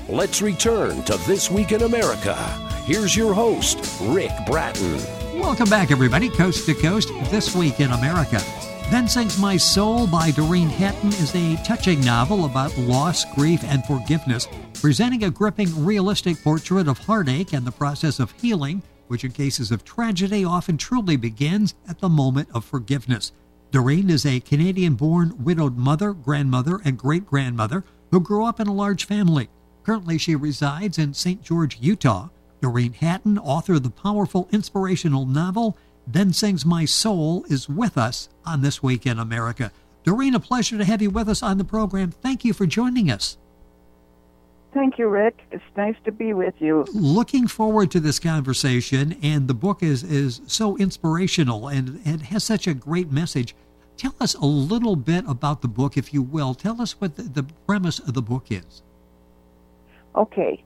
Let's return to This Week in America. Here's your host, Rick Bratton. Welcome back, everybody, coast to coast, This Week in America. Then Sings My Soul by Doreen Hatton is a touching novel about loss, grief, and forgiveness, presenting a gripping, realistic portrait of heartache and the process of healing, which in cases of tragedy often truly begins at the moment of forgiveness. Doreen is a Canadian-born widowed mother, grandmother, and great-grandmother who grew up in a large family. Currently, she resides in St. George, Utah. Doreen Hatton, author of the powerful, inspirational novel Then Sings My Soul, is with us on This Week in America. Doreen, a pleasure to have you with us on the program. Thank you for joining us. Thank you, Rick. It's nice to be with you. Looking forward to this conversation, and the book is so inspirational and it has such a great message. Tell us a little bit about the book, if you will. Tell us what the premise of the book is. Okay.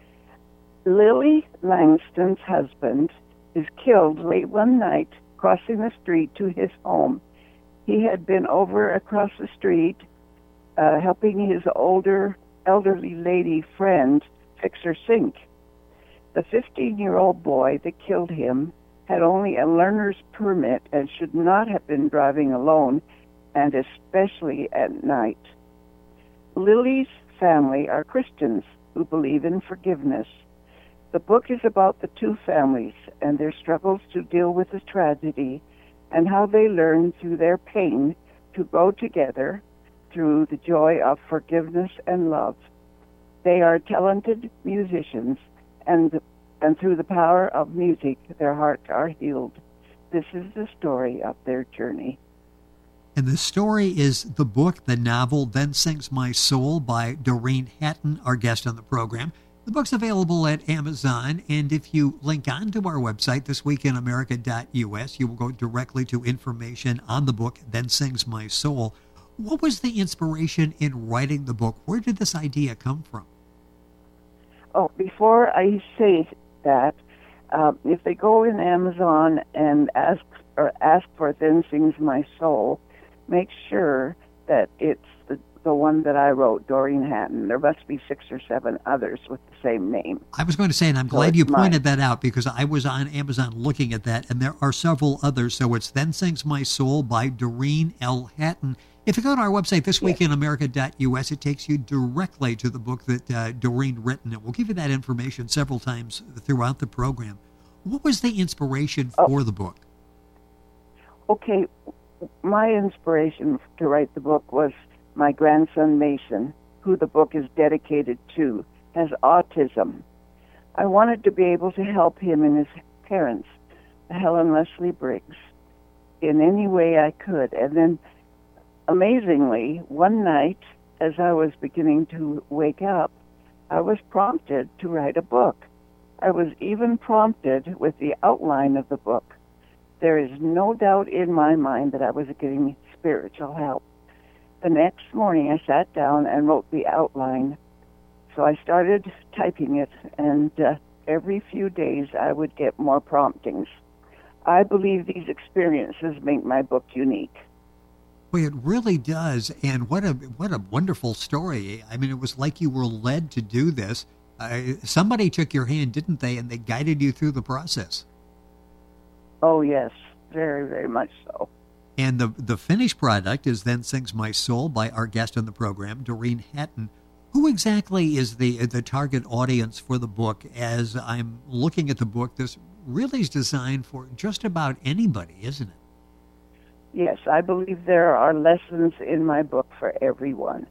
Lily Langston's husband is killed late one night crossing the street to his home. He had been over across the street helping his elderly lady friend fix her sink. The 15-year-old boy that killed him had only a learner's permit and should not have been driving alone, and especially at night. Lily's family are Christians who believe in forgiveness. The book is about the two families and their struggles to deal with the tragedy and how they learn through their pain to grow together through the joy of forgiveness and love. They are talented musicians, and through the power of music, their hearts are healed. This is the story of their journey. And the story is the book, the novel, Then Sings My Soul by Doreen Hatton, our guest on the program. The book's available at Amazon, and if you link on to our website, thisweekinamerica.us, you will go directly to information on the book, Then Sings My Soul. What was the inspiration in writing the book? Where did this idea come from? Oh, before I say that, if they go in Amazon and ask for Then Sings My Soul, make sure that it's the one that I wrote, Doreen Hatton. There must be 6 or 7 others with the same name. I was going to say, and I'm glad you pointed that out, because I was on Amazon looking at that, and there are several others. So it's Then Sings My Soul by Doreen L. Hatton. If you go to our website, thisweekinamerica.us, it takes you directly to the book that Doreen written, and we'll give you that information several times throughout the program. What was the inspiration for the book? Okay, my inspiration to write the book was my grandson Mason, who the book is dedicated to, has autism. I wanted to be able to help him and his parents, Helen Leslie Briggs, in any way I could. And then, amazingly, one night, as I was beginning to wake up, I was prompted to write a book. I was even prompted with the outline of the book. There is no doubt in my mind that I was getting spiritual help. The next morning, I sat down and wrote the outline. So I started typing it, and every few days I would get more promptings. I believe these experiences make my book unique. Well, it really does, and what a wonderful story. I mean, it was like you were led to do this. Somebody took your hand, didn't they, and they guided you through the process. Oh, yes, very, very much so. And the finished product is Then Sings My Soul by our guest on the program, Doreen Hatton. Who exactly is the target audience for the book? As I'm looking at the book, this really is designed for just about anybody, isn't it? Yes, I believe there are lessons in my book for everyone.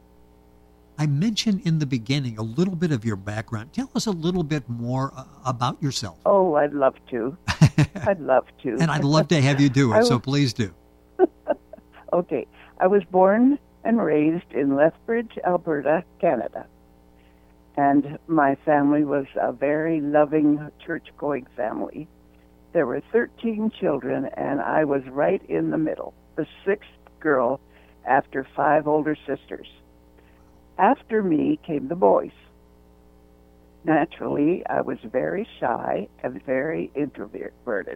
I mentioned in the beginning a little bit of your background. Tell us a little bit more about yourself. Oh, I'd love to. I'd love to. And I'd love to have you do it, so please do. Okay. I was born and raised in Lethbridge, Alberta, Canada. And my family was a very loving, church-going family. There were 13 children, and I was right in the middle, the 6th girl after 5 older sisters. After me came the boys. Naturally, I was very shy and very introverted.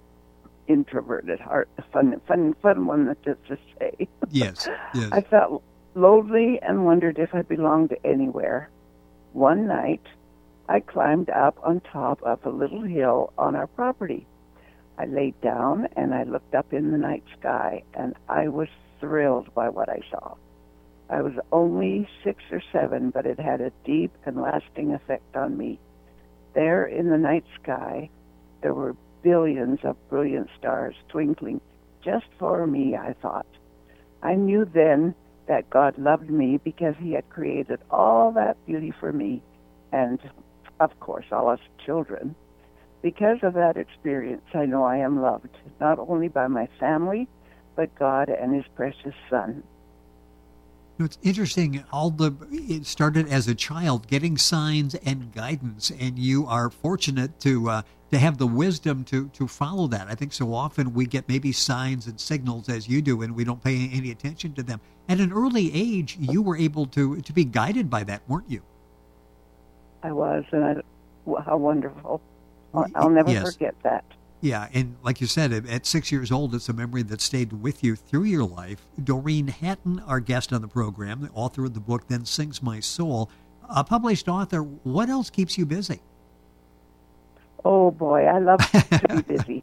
Fun one to say. Yes, yes. I felt lonely and wondered if I belonged anywhere. one night, I climbed up on top of a little hill on our property. I laid down and I looked up in the night sky, and I was thrilled by what I saw. I was only 6 or 7, but it had a deep and lasting effect on me. There in the night sky, there were billions of brilliant stars twinkling just for me, I thought. I knew then that God loved me because he had created all that beauty for me and, of course, all us children. Because of that experience, I know I am loved, not only by my family, but God and his precious Son. It's interesting, it started as a child, getting signs and guidance, and you are fortunate to have the wisdom to follow that. I think so often we get maybe signs and signals as you do, and we don't pay any attention to them. At an early age, you were able to be guided by that, weren't you? I was, and how wonderful. I'll never forget that. Yeah, and like you said, at 6 years old, it's a memory that stayed with you through your life. Doreen Hatton, our guest on the program, the author of the book, Then Sings My Soul, a published author. What else keeps you busy? Oh, boy, I love to be busy.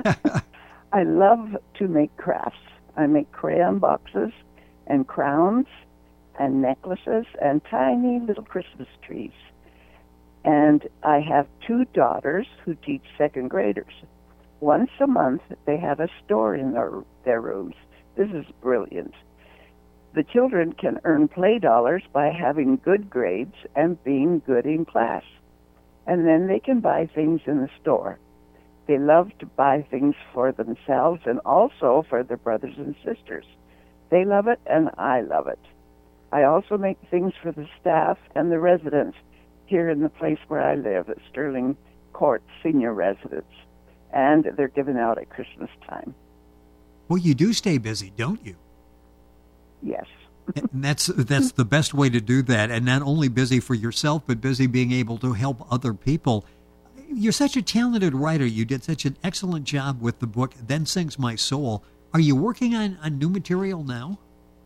I love to make crafts. I make crayon boxes and crowns and necklaces and tiny little Christmas trees. And I have 2 daughters who teach second graders. Once a month, they have a store in their rooms. This is brilliant. The children can earn play dollars by having good grades and being good in class. And then they can buy things in the store. They love to buy things for themselves and also for their brothers and sisters. They love it, and I love it. I also make things for the staff and the residents here in the place where I live at Sterling Court Senior Residence. And they're given out at Christmas time. Well, you do stay busy, don't you? Yes. And that's the best way to do that, and not only busy for yourself, but busy being able to help other people. You're such a talented writer. You did such an excellent job with the book, Then Sings My Soul. Are you working on new material now?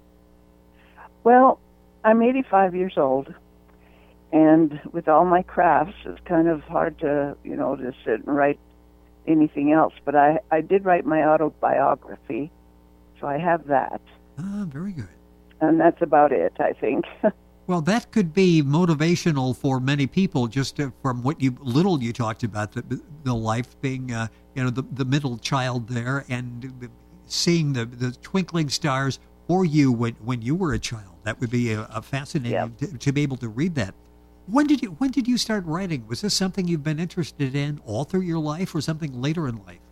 Well, I'm 85 years old, and with all my crafts, it's kind of hard to sit and write anything else. But I did write my autobiography, so I have that. Ah, very good. And that's about it, I think. Well, that could be motivational for many people, just from what you talked about, the life being, the middle child there, and seeing the twinkling stars for you when you were a child. That would be a fascinating to be able to read that. When did you start writing? Was this something you've been interested in all through your life, or something later in life?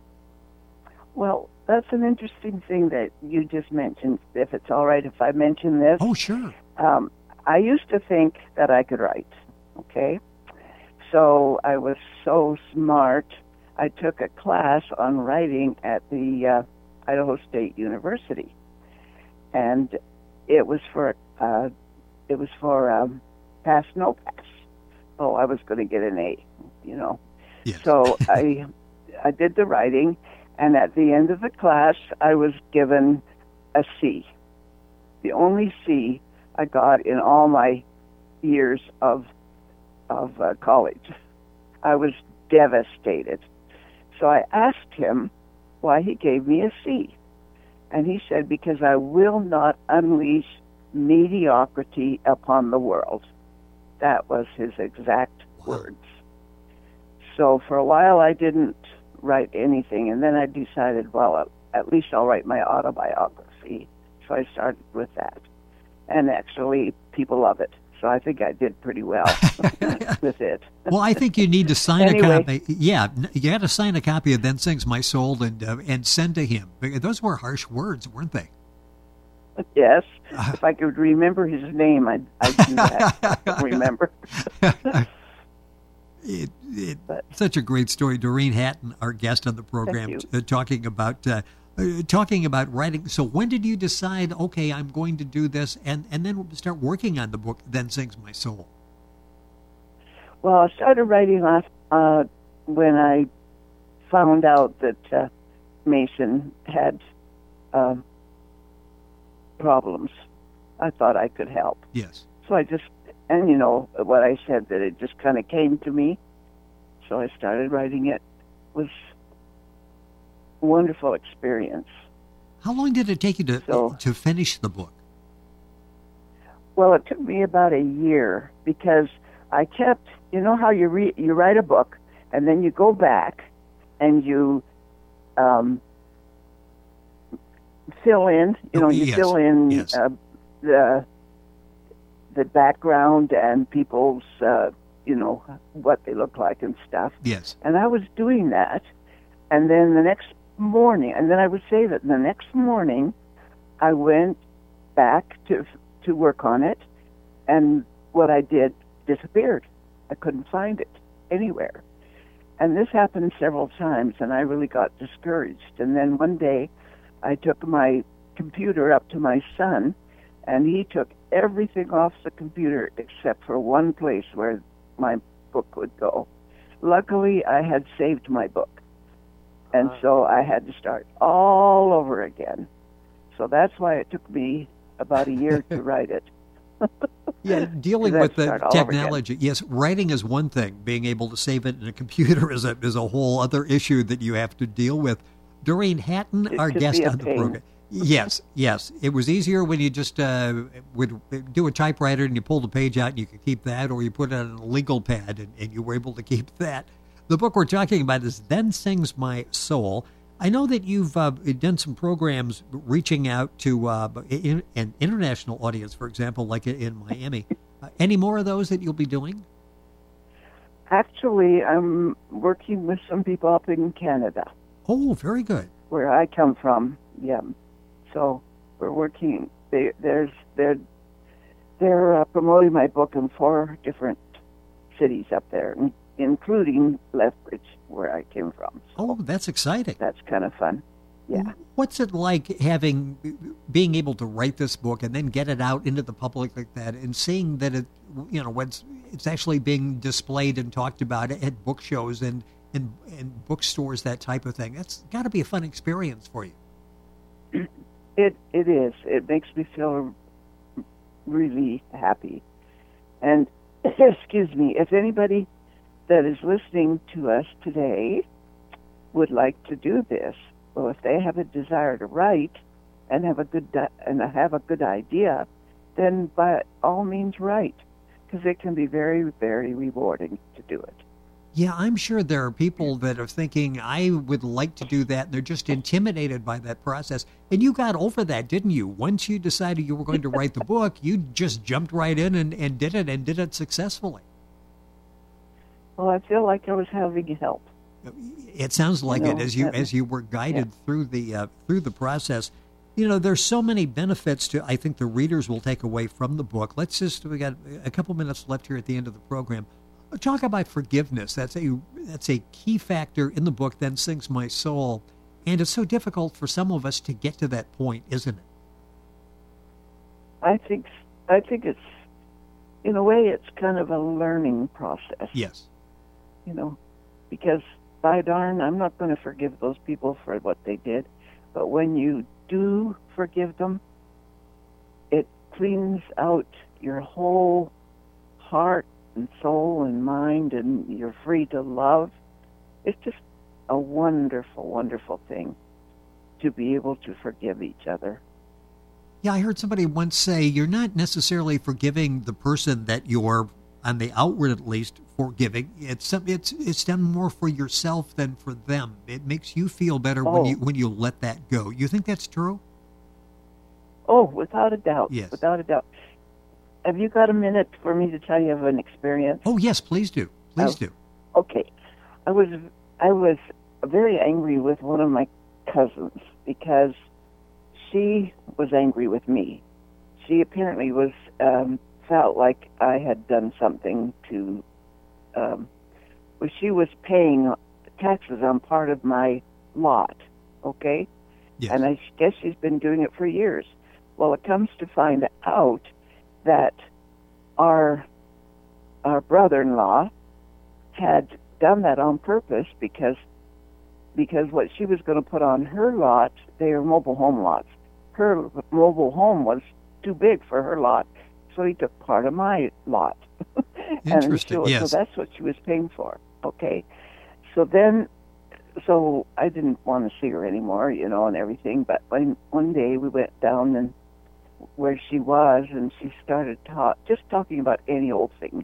Well, that's an interesting thing that you just mentioned, if it's all right if I mention this. Oh, sure. I used to think that I could write, okay? So I was so smart, I took a class on writing at the Idaho State University. And it was for pass, no pass. Oh, I was going to get an A, Yes. So I did the writing, and at the end of the class, I was given a C. The only C I got in all my years of college. I was devastated. So I asked him why he gave me a C. And he said, because I will not unleash mediocrity upon the world. That was his exact words. So for a while I didn't write anything, and then I decided, well, at least I'll write my autobiography. So I started with that. And actually, people love it. So I think I did pretty well with it. Well, I think you need to sign a copy. Yeah, you had to sign a copy of Then Sings My Soul and send to him. Those were harsh words, weren't they? Yes. If I could remember his name, I'd do that. I don't remember. Such a great story. Doreen Hatton, our guest on the program, talking about writing. So when did you decide, okay, I'm going to do this, and then start working on the book, Then Sings My Soul? Well, I started writing when I found out that Mason had problems. I thought I could help. Yes. So I just And you know what I said, that it just kind of came to me. So I started writing it. It was a wonderful experience. How long did it take you to finish the book? Well, it took me about a year because I kept, you know how you write a book and then you go back and you fill in, Yes. fill in Yes. the background and people's, what they look like and stuff. Yes. And I was doing that, and then the next morning, and then I would save it. And the next morning, I went back to work on it, and what I did disappeared. I couldn't find it anywhere. And this happened several times, and I really got discouraged. And then one day, I took my computer up to my son, and he took everything off the computer except for one place where my book would go. Luckily, I had saved my book, and so I had to start all over again. So that's why it took me about a year to write it. Yeah, dealing with the technology. Yes, writing is one thing. Being able to save it in a computer is a whole other issue that you have to deal with. Doreen Hatton, our guest on the program. Yes. It was easier when you just would do a typewriter and you pulled a page out and you could keep that, or you put it on a legal pad and you were able to keep that. The book we're talking about is Then Sings My Soul. I know that you've done some programs reaching out to an international audience, for example, like in Miami. Any more of those that you'll be doing? Actually, I'm working with some people up in Canada. Oh, very good. Where I come from, yeah. So we're working. They're promoting my book in 4 different cities up there, including Lethbridge, where I came from. So oh, that's exciting. That's kind of fun. Yeah. What's it like being able to write this book and then get it out into the public like that, and seeing that it's actually being displayed and talked about at book shows and in bookstores, that type of thing? That's got to be a fun experience for you. It is. It makes me feel really happy. And excuse me, if anybody that is listening to us today would like to do this, well, if they have a desire to write and have a good idea, then by all means write, because it can be very, very rewarding to do it. Yeah, I'm sure there are people that are thinking, I would like to do that, and they're just intimidated by that process. And you got over that, didn't you? Once you decided you were going to write the book, you just jumped right in and did it successfully. Well, I feel like I was having help. It sounds like it as you were guided through the process. There's so many benefits to, I think, the readers will take away from the book. We got a couple minutes left here at the end of the program. Talk about forgiveness. That's a key factor in the book, Then Sings My Soul. And it's so difficult for some of us to get to that point, isn't it? I think it's, in a way, it's kind of a learning process. Yes. Because by darn, I'm not going to forgive those people for what they did. But when you do forgive them, it cleans out your whole heart and soul and mind, and you're free to love. It's just a wonderful, wonderful thing to be able to forgive each other. Yeah, I heard somebody once say you're not necessarily forgiving the person that you're, on the outward at least, forgiving. It's done more for yourself than for them. It makes you feel better when you let that go. You think that's true? Oh, without a doubt. Yes. Without a doubt. Have you got a minute for me to tell you of an experience? Oh, yes, please do. Please do. Okay. I was very angry with one of my cousins because she was angry with me. She apparently was felt like I had done something to. She was paying taxes on part of my lot. Okay. Yes. And I guess she's been doing it for years. Well, it comes to find out that our brother-in-law had done that on purpose because what she was going to put on her lot, they are mobile home lots. Her mobile home was too big for her lot, actually took part of my lot. Interesting, yes. So that's what she was paying for, okay? So I didn't want to see her anymore, and everything, but one day we went down and where she was, and she started just talking about any old thing,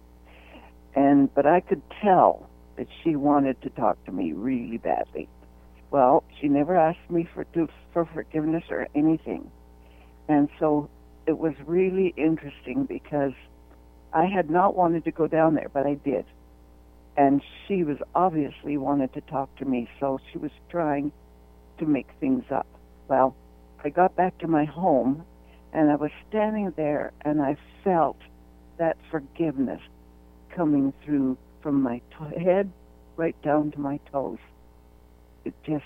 but I could tell that she wanted to talk to me really badly. Well, she never asked me for forgiveness or anything. And so it was really interesting because I had not wanted to go down there, but I did. And she was obviously wanted to talk to me, so she was trying to make things up. Well, I got back to my home, and I was standing there, and I felt that forgiveness coming through from my head right down to my toes. It just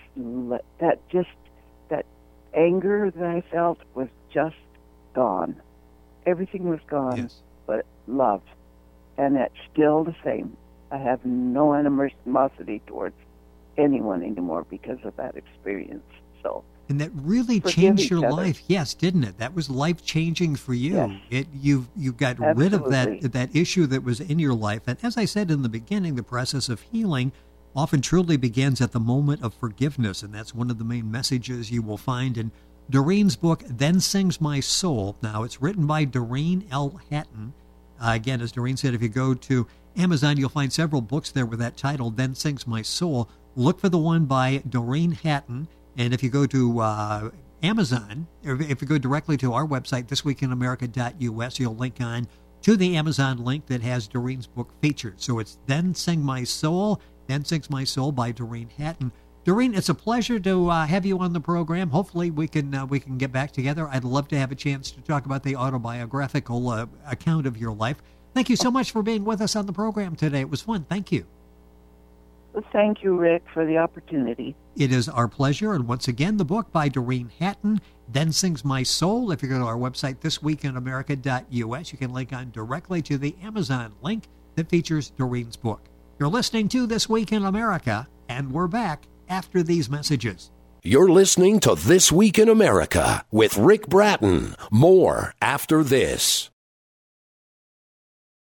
that anger that I felt was just gone. Everything was gone, yes. But love, and that's still the same. I have no animosity towards anyone anymore because of that experience. So, and that really changed your life, yes, didn't it? That was life changing for you. Yes. You got rid of that issue that was in your life. And as I said in the beginning, the process of healing often truly begins at the moment of forgiveness, and that's one of the main messages you will find in Doreen's book, Then Sings My Soul. Now, it's written by Doreen L. Hatton. Again, as Doreen said, if you go to Amazon, you'll find several books there with that title, Then Sings My Soul. Look for the one by Doreen Hatton, and if you go to Amazon, or if you go directly to our website, thisweekinamerica.us, you'll link on to the Amazon link that has Doreen's book featured. So it's Then Sing My Soul, Then Sings My Soul by Doreen Hatton. Doreen, it's a pleasure to have you on the program. Hopefully we can get back together. I'd love to have a chance to talk about the autobiographical account of your life. Thank you so much for being with us on the program today. It was fun. Thank you. Well, thank you, Rick, for the opportunity. It is our pleasure. And once again, the book by Doreen Hatton, Then Sings My Soul. If you go to our website, thisweekinamerica.us, you can link on directly to the Amazon link that features Doreen's book. You're listening to This Week in America, and we're back after these messages. You're listening to This Week in America with Rick Bratton. More after this.